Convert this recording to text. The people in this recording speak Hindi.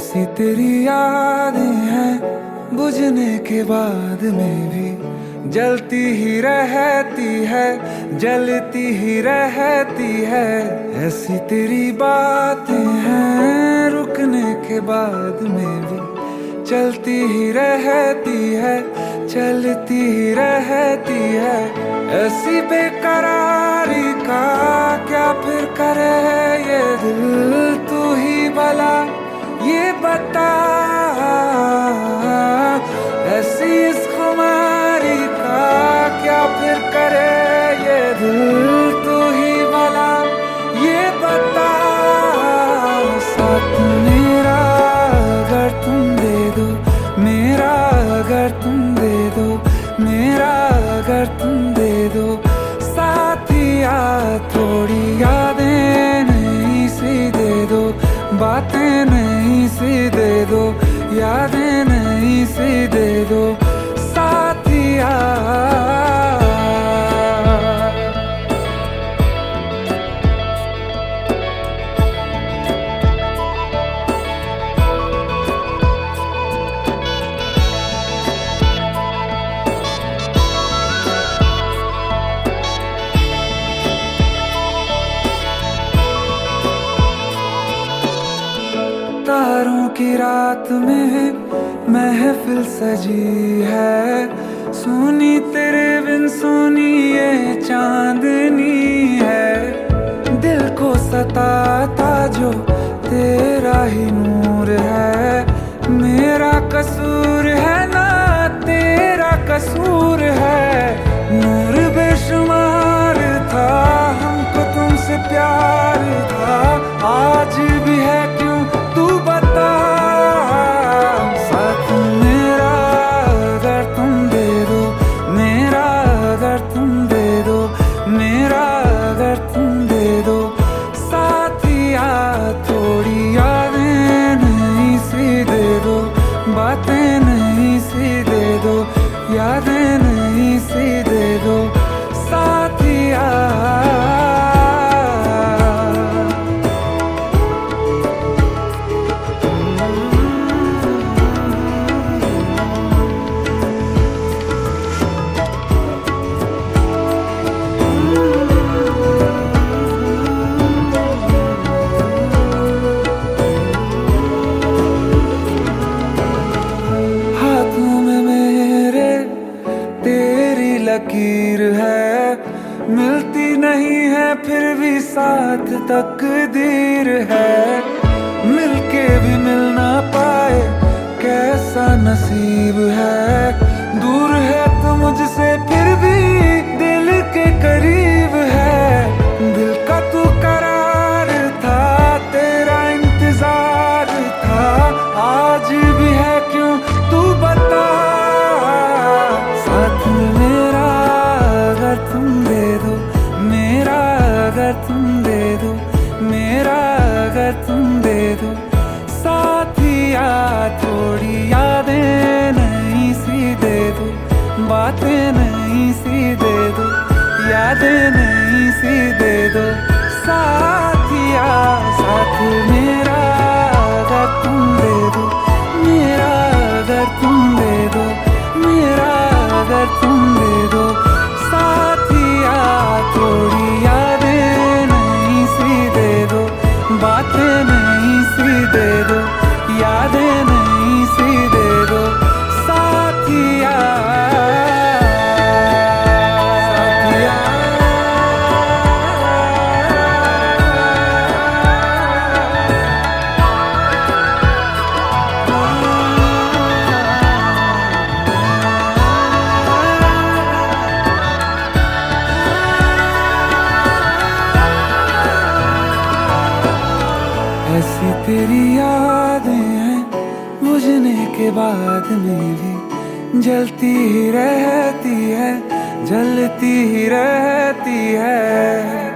ऐसी तेरी यादें हैं बुझने के बाद में भी जलती ही रहती है, जलती ही रहती है। ऐसी तेरी बातें हैं रुकने के बाद में भी चलती ही रहती है, चलती ही रहती है। ऐसी बेकरारी का क्या फिर करे ये दिल, तू ही भला ये बता। ऐसी इस खुमारी का क्या फिर करे ये दिल, तू ही भला ये बता। साथ मेरा अगर तुम दे दो, मेरा अगर तुम दे दो, मेरा अगर तुम दे दो। साथिया थोड़ी यादें नहीं सी दे दो, बातें नहीं सी दे दो, यादें नहीं सी दे दो साथिया। तारों की रात में महफिल सजी है, सुनी तेरे बिन सुनी ये चांदनी है। दिल को सताता जो तेरा ही नूर है, मेरा कसूर है ना तेरा कसूर है। नूर बेशुमार था हमको तुमसे प्यार था, आज भी है क्यों तू बता। साथ मेरा अगर तुम दे दो, मेरा अगर तुम दे दो, मेरा अगर तुम दे दो। साथिया थोड़ी यादें नहीं सी दे दो, बातें नहीं सी दे दो, यादें नहीं सी दे दो साथिया। लकीर है मिलती नहीं है फिर भी साथ तकदीर है। मिलके भी मिल ना पाए कैसा नसीब है, दूर है तो मुझसे फिर भी दिल के करीब है। दिल का तू करार था तेरा इंतजार था, आज भी है क्यों तू बता। साथ मेरा अगर तुम दे दो, मेरा अगर तुम दे दो, मेरा अगर तुम दे दो। साथिया थोड़ी यादें नहीं सी दे दो, बातें नहीं सी दे दो, यादें नहीं सी दे दो साथिया। साथ मेरा अगर तुम दे दो, मेरा अगर तुम दे दो, मेरा अगर तुम दे दो। साथिया थोड़ी यादें नहीं सी दे दो, बातें नहीं सी दे दो, यादें नहीं सी दे दो साथिया। ऐसी तेरी यादें हैं बुझने के बाद में भी जलती ही रहती है, जलती ही रहती है।